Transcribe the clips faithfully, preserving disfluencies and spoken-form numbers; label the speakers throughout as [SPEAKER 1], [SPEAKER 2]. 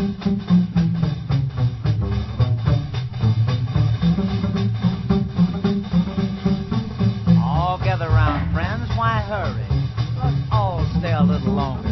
[SPEAKER 1] All gather round, friends. Why hurry? Let's all stay a little longer.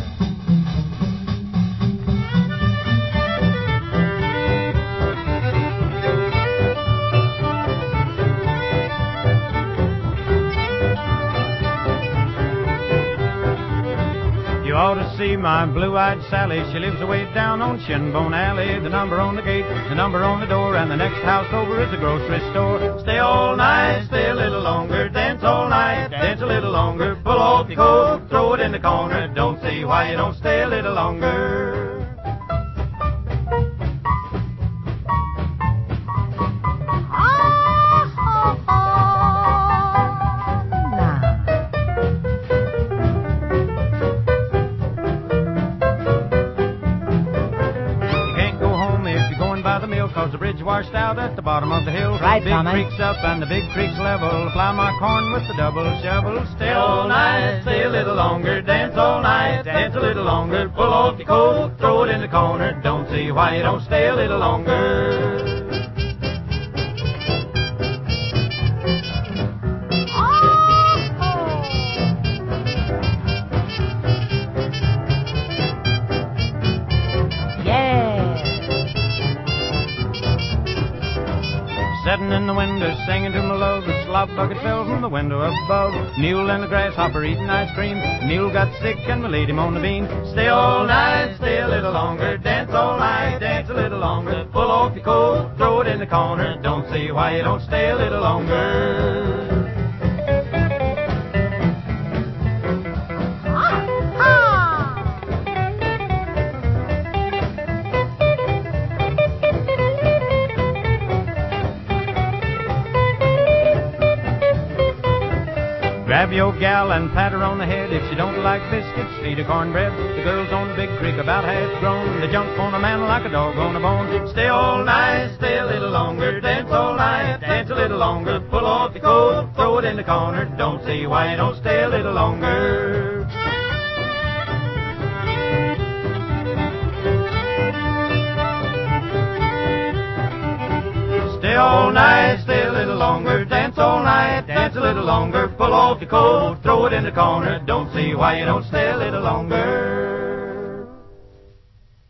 [SPEAKER 2] You ought to see my blue-eyed Sally. She lives away down on Shinbone Alley. The number on the gate, the number on the door, and the next house over is a grocery store. Stay all night, stay a little longer, dance all night, dance a little longer. Pull off your coat, throw it in the corner. Don't see why you don't stay a little longer. Cause the bridge washed out at the bottom of the hill.
[SPEAKER 1] Right,
[SPEAKER 2] big
[SPEAKER 1] Tommy.
[SPEAKER 2] creek's up and the big creek's level. Plow my corn with the double shovel. Stay all night, stay a little longer. Dance all night, dance a little longer. Pull off your coat, throw it in the corner. Don't see why you don't stay a little longer. Sitting in the window, singing to my love. The slop bucket fell from the window above. Mule and the grasshopper eating ice cream. Mule got sick and we laid him on the bean. Stay all night, stay a little longer. Dance all night, dance a little longer. Pull off your coat, throw it in the corner. Don't see why you don't stay a little longer. Grab your gal and pat her on the head. If she don't like biscuits, feed her cornbread. The girls on the big creek about half grown. They jump on a man like a dog on a bone. Stay all night, stay a little longer. Dance all night, dance a little longer. Pull off your coat, throw it in the corner. Don't see why you don't stay a little longer. Stay all night, stay a little longer. Dance all night, dance a little longer. Pull off your coat, throw it in the corner. Don't see why you don't stay a little longer.